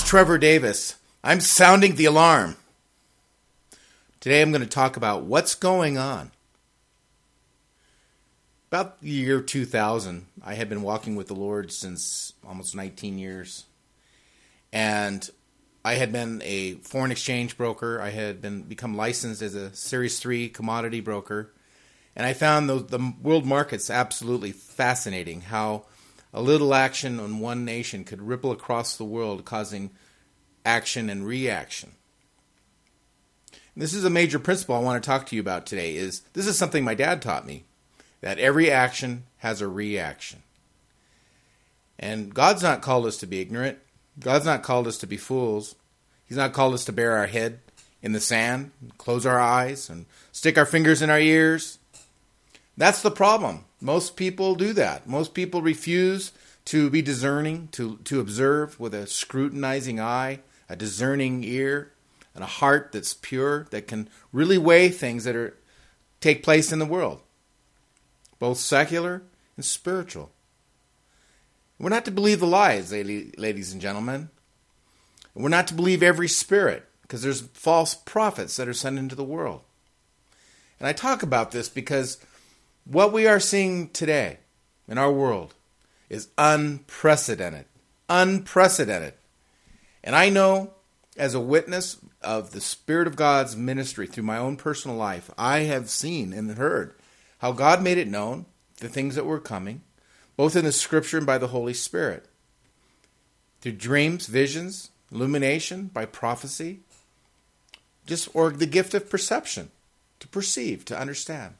Trevor Davis. I'm sounding the alarm. Today I'm going to talk about what's going on. About the year 2000, I had been walking with the Lord since almost 19 years. And I had been a foreign exchange broker. I had become licensed as a Series 3 commodity broker. And I found the world markets absolutely fascinating, how a little action on one nation could ripple across the world, causing action and reaction. And this is a major principle I want to talk to you about today. This is something my dad taught me, that every action has a reaction. And God's not called us to be ignorant. God's not called us to be fools. He's not called us to bury our head in the sand, close our eyes, and stick our fingers in our ears. That's the problem. Most people do that. Most people refuse to be discerning, to observe with a scrutinizing eye, a discerning ear, and a heart that's pure, that can really weigh things that take place in the world, both secular and spiritual. We're not to believe the lies, ladies and gentlemen. We're not to believe every spirit, because there's false prophets that are sent into the world. And I talk about this because what we are seeing today in our world is unprecedented. Unprecedented. And I know, as a witness of the Spirit of God's ministry through my own personal life, I have seen and heard how God made it known, the things that were coming, both in the Scripture and by the Holy Spirit. Through dreams, visions, illumination, by prophecy, or the gift of perception, to perceive, to understand.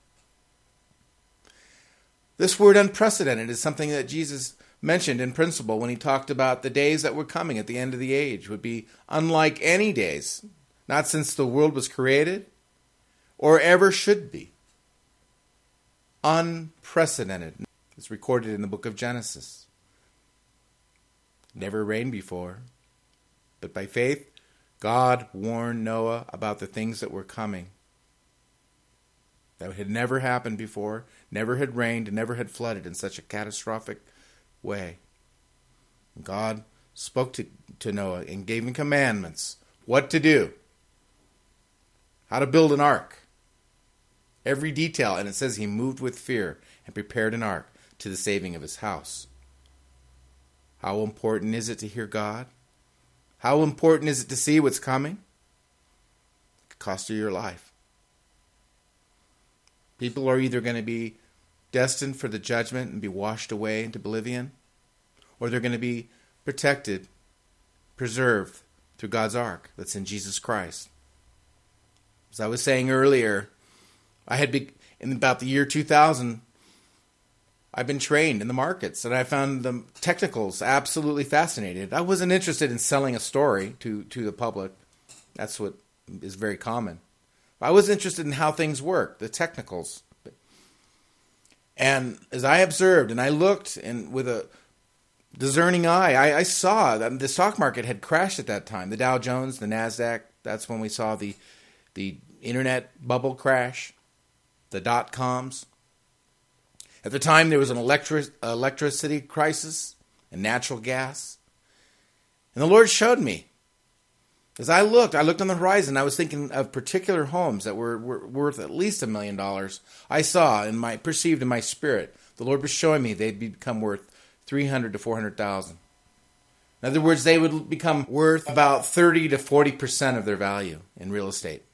This word unprecedented is something that Jesus mentioned in principle when he talked about the days that were coming at the end of the age would be unlike any days, not since the world was created or ever should be. Unprecedented. It's recorded in the book of Genesis. Never rained before, but by faith, God warned Noah about the things that were coming. That had never happened before, never had rained, and never had flooded in such a catastrophic way. God spoke to Noah and gave him commandments, what to do, how to build an ark, every detail. And it says he moved with fear and prepared an ark to the saving of his house. How important is it to hear God? How important is it to see what's coming? It could cost you your life. People are either going to be destined for the judgment and be washed away into oblivion, or they're going to be protected, preserved through God's ark that's in Jesus Christ. As I was saying earlier, in about the year 2000, I've been trained in the markets, and I found the technicals absolutely fascinating. I wasn't interested in selling a story to the public. That's what is very common. I was interested in how things work, the technicals. And as I observed and I looked and with a discerning eye, I saw that the stock market had crashed at that time. The Dow Jones, the NASDAQ, that's when we saw the internet bubble crash, the dot-coms. At the time, there was an electricity crisis and natural gas. And the Lord showed me. As I looked on the horizon. I was thinking of particular homes that were worth at least $1 million. I saw perceived in my spirit, the Lord was showing me they'd become worth $300,000 to $400,000. In other words, they would become worth about 30 to 40% of their value in real estate.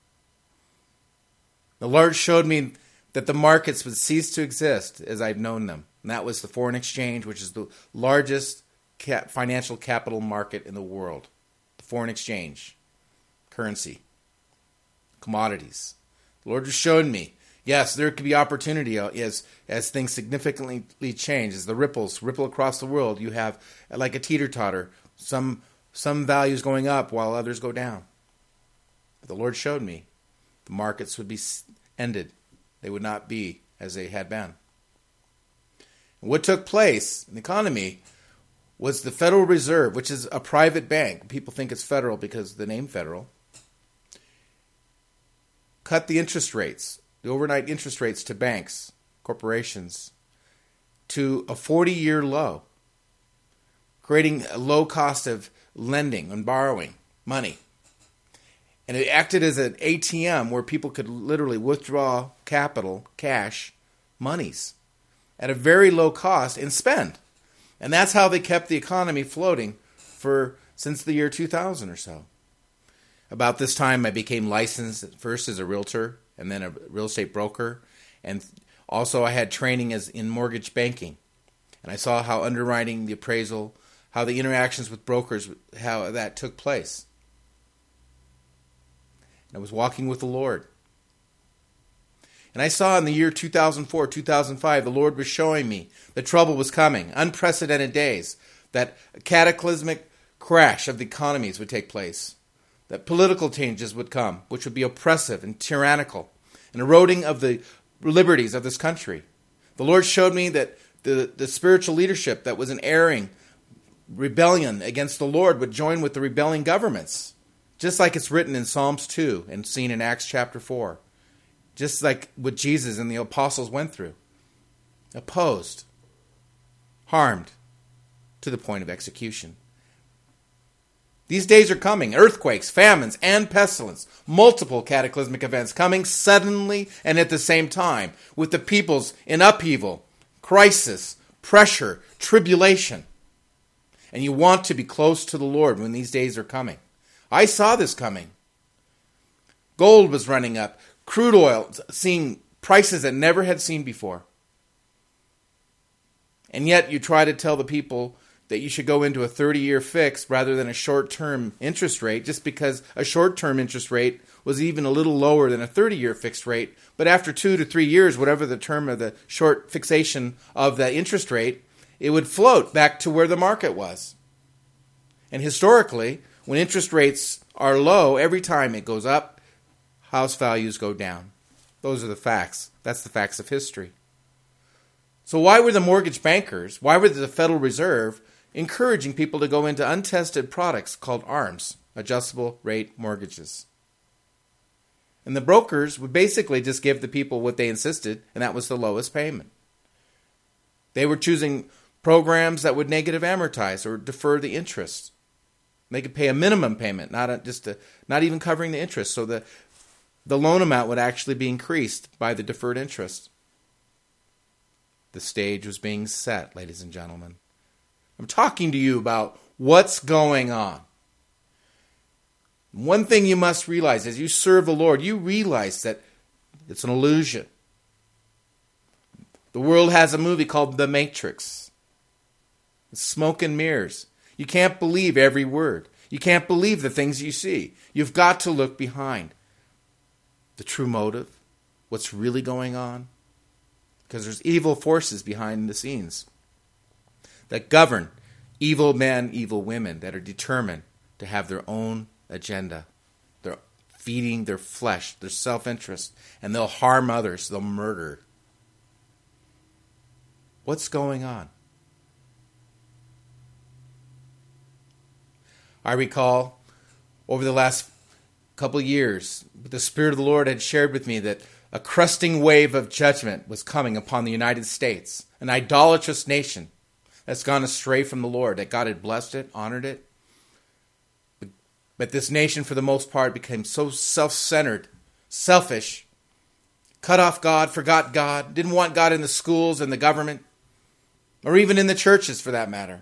The Lord showed me that the markets would cease to exist as I'd known them. And that was the foreign exchange, which is the largest financial capital market in the world. Foreign exchange, currency, commodities. The Lord just showed me, yes, there could be opportunity as things significantly change, as the ripples ripple across the world. You have, like a teeter-totter, some values going up while others go down. But the Lord showed me the markets would be ended. They would not be as they had been. And what took place in the economy was the Federal Reserve, which is a private bank. People think it's federal because of the name federal. Cut the interest rates, the overnight interest rates to banks, corporations, to a 40-year low, creating a low cost of lending and borrowing money. And it acted as an ATM where people could literally withdraw capital, cash, monies at a very low cost and spend. And that's how they kept the economy floating since the year 2000 or so. About this time, I became licensed at first as a realtor and then a real estate broker. And also I had training in mortgage banking. And I saw how underwriting, the appraisal, how the interactions with brokers, how that took place. I was walking with the Lord. And I saw in the year 2004, 2005, the Lord was showing me that trouble was coming, unprecedented days, that a cataclysmic crash of the economies would take place, that political changes would come, which would be oppressive and tyrannical, and eroding of the liberties of this country. The Lord showed me that the spiritual leadership that was in erring rebellion against the Lord would join with the rebelling governments. Just like it's written in Psalms 2 and seen in Acts chapter 4. Just like what Jesus and the apostles went through. Opposed. Harmed. To the point of execution. These days are coming. Earthquakes, famines, and pestilence. Multiple cataclysmic events coming suddenly and at the same time. With the peoples in upheaval, crisis, pressure, tribulation. And you want to be close to the Lord when these days are coming. I saw this coming. Gold was running up. Crude oil, seeing prices that never had seen before. And yet you try to tell the people that you should go into a 30-year fix rather than a short-term interest rate, just because a short-term interest rate was even a little lower than a 30-year fixed rate. But after 2 to 3 years, whatever the term of the short fixation of the interest rate, it would float back to where the market was. And historically, when interest rates are low, every time it goes up, house values go down. Those are the facts. That's the facts of history. So why were the mortgage bankers, why were the Federal Reserve encouraging people to go into untested products called ARMs, adjustable rate mortgages? And the brokers would basically just give the people what they insisted, and that was the lowest payment. They were choosing programs that would negative amortize or defer the interest. They could pay a minimum payment, not even covering the interest, so the loan amount would actually be increased by the deferred interest. The stage was being set, ladies and gentlemen. I'm talking to you about what's going on. One thing you must realize as you serve the Lord, you realize that it's an illusion. The world has a movie called The Matrix. It's smoke and mirrors. You can't believe every word. You can't believe the things you see. You've got to look behind the true motive, what's really going on. Because there's evil forces behind the scenes that govern evil men, evil women that are determined to have their own agenda. They're feeding their flesh, their self-interest, and they'll harm others. They'll murder. What's going on? I recall over the last couple of years, the Spirit of the Lord had shared with me that a crusting wave of judgment was coming upon the United States, an idolatrous nation that's gone astray from the Lord, that God had blessed it, honored it. But this nation, for the most part, became so self-centered, selfish, cut off God, forgot God, didn't want God in the schools and the government, or even in the churches for that matter.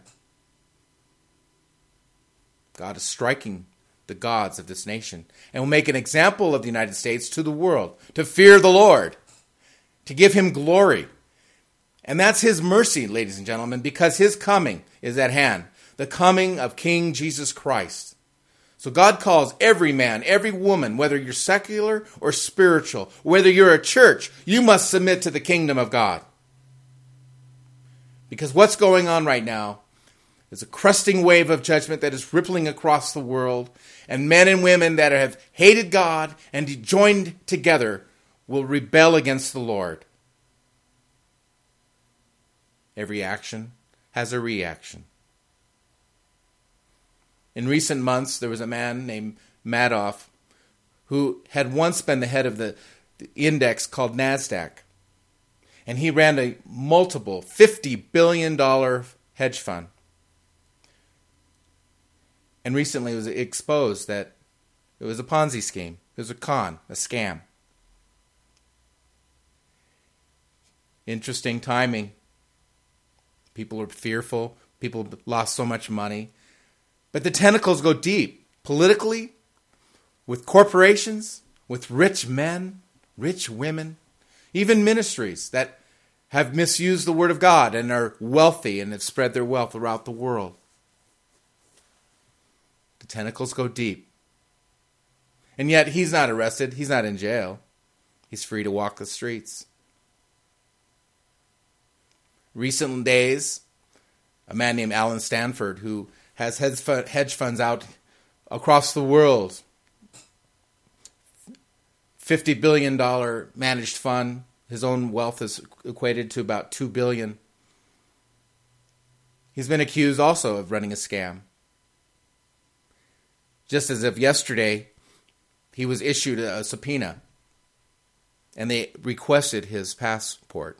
God is striking the gods of this nation and will make an example of the United States to the world, to fear the Lord, to give him glory. And that's his mercy, ladies and gentlemen, because his coming is at hand, the coming of King Jesus Christ. So God calls every man, every woman, whether you're secular or spiritual, whether you're a church, you must submit to the kingdom of God. Because what's going on right now is a crusting wave of judgment that is rippling across the world, and men and women that have hated God and joined together will rebel against the Lord. Every action has a reaction. In recent months, there was a man named Madoff who had once been the head of the index called NASDAQ. And he ran a multiple $50 billion hedge fund. And recently it was exposed that it was a Ponzi scheme. It was a con, a scam. Interesting timing. People are fearful. People lost so much money. But the tentacles go deep. Politically, with corporations, with rich men, rich women, even ministries that have misused the Word of God and are wealthy and have spread their wealth throughout the world. The tentacles go deep. And yet he's not arrested. He's not in jail. He's free to walk the streets. Recent days, a man named Alan Stanford, who has hedge funds out across the world, $50 billion managed fund. His own wealth is equated to about $2 billion. He's been accused also of running a scam. Just as of yesterday, he was issued a subpoena, and they requested his passport.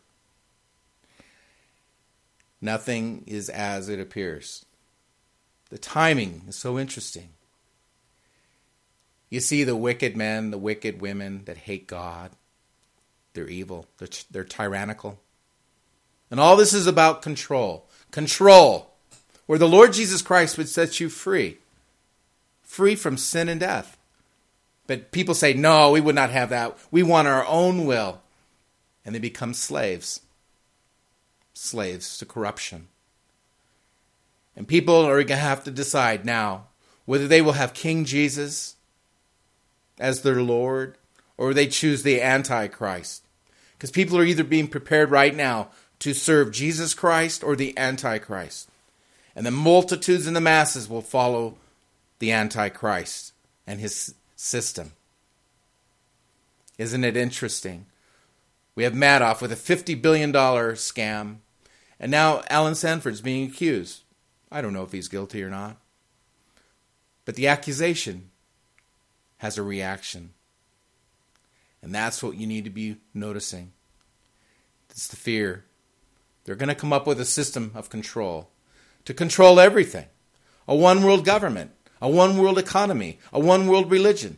Nothing is as it appears. The timing is so interesting. You see the wicked men, the wicked women that hate God. They're evil. They're tyrannical. And all this is about control. Control. Where the Lord Jesus Christ would set you free. Free from sin and death. But people say, no, we would not have that. We want our own will. And they become slaves. Slaves to corruption. And people are going to have to decide now whether they will have King Jesus as their Lord or they choose the Antichrist. Because people are either being prepared right now to serve Jesus Christ or the Antichrist. And the multitudes and the masses will follow the Antichrist and his system. Isn't it interesting? We have Madoff with a $50 billion scam. And now Alan Stanford's being accused. I don't know if he's guilty or not. But the accusation has a reaction. And that's what you need to be noticing. It's the fear. They're going to come up with a system of control. To control everything. A one-world government. A one-world economy. A one-world religion.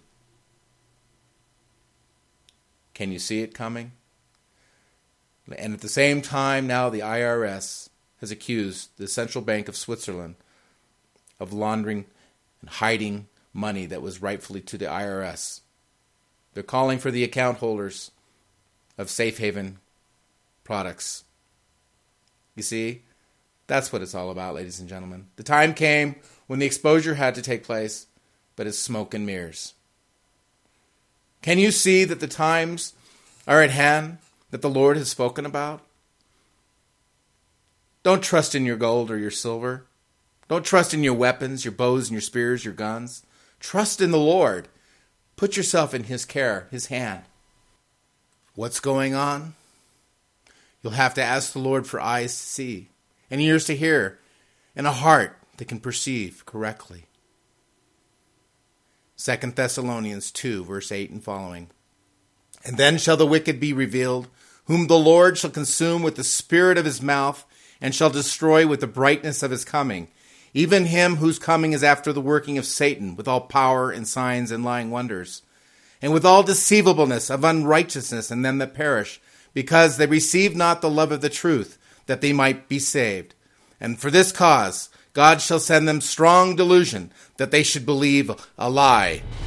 Can you see it coming? And at the same time, now the IRS has accused the Central Bank of Switzerland of laundering and hiding money that was rightfully to the IRS. They're calling for the account holders of safe haven products. You see, that's what it's all about, ladies and gentlemen. The time came when the exposure had to take place, but it's smoke and mirrors. Can you see that the times are at hand that the Lord has spoken about? Don't trust in your gold or your silver. Don't trust in your weapons, your bows and your spears, your guns. Trust in the Lord. Put yourself in His care, His hand. What's going on? You'll have to ask the Lord for eyes to see, and ears to hear, and a heart that can perceive correctly. 2 Thessalonians 2, verse 8 and following. And then shall the wicked be revealed, whom the Lord shall consume with the spirit of his mouth, and shall destroy with the brightness of his coming, even him whose coming is after the working of Satan, with all power and signs and lying wonders, and with all deceivableness of unrighteousness in them that perish, because they receive not the love of the truth, that they might be saved. And for this cause God shall send them strong delusion, that they should believe a lie,